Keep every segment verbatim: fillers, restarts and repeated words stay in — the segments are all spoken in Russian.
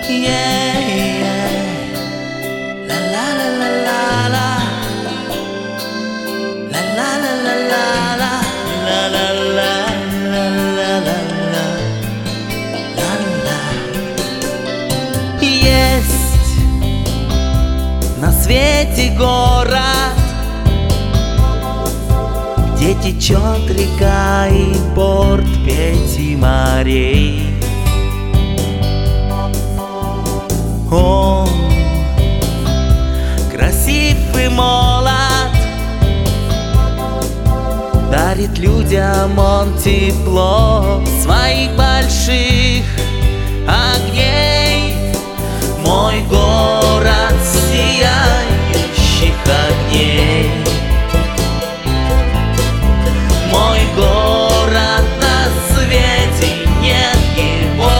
Есть на свете город, где течет река и порт пяти морей. Он красив и молод, дарит людям он тепло своих больших огней. Мой город сияющих огней, мой город, на свете нет его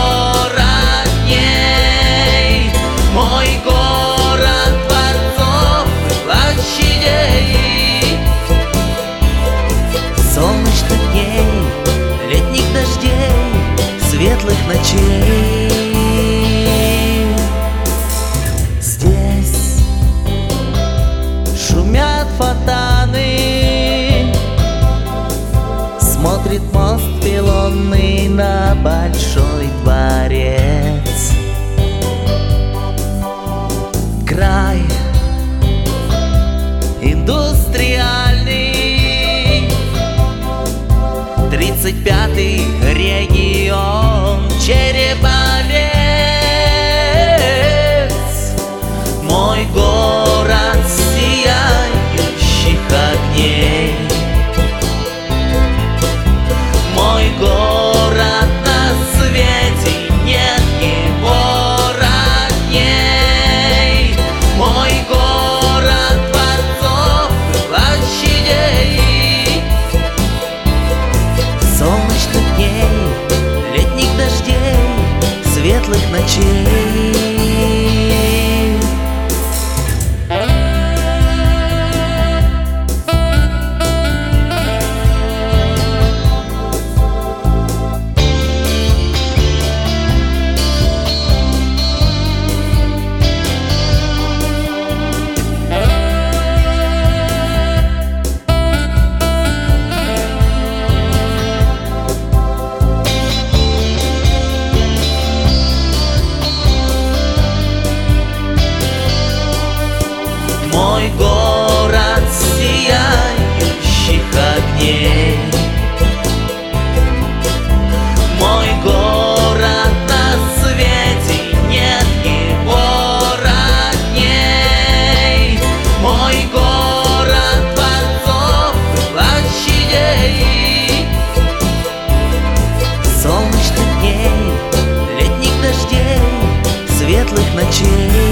родней. Мой город дворцов и площадей, солнечных дней, летних дождей, светлых ночей. Здесь шумят фонтаны, смотрит мост пилонный на большой дворец. Край индустриальный, тридцать пятый регион, Череповец. Мой город сияющих огней, мой город, на свете нет его родней. Мой город дворцов и площадей, солнечных дней, летних дождей, светлых ночей. Мой город сияющих огней, мой город, на свете нет его родней. Мой город дворцов и площадей, солнечных дней, летних дождей, светлых ночей.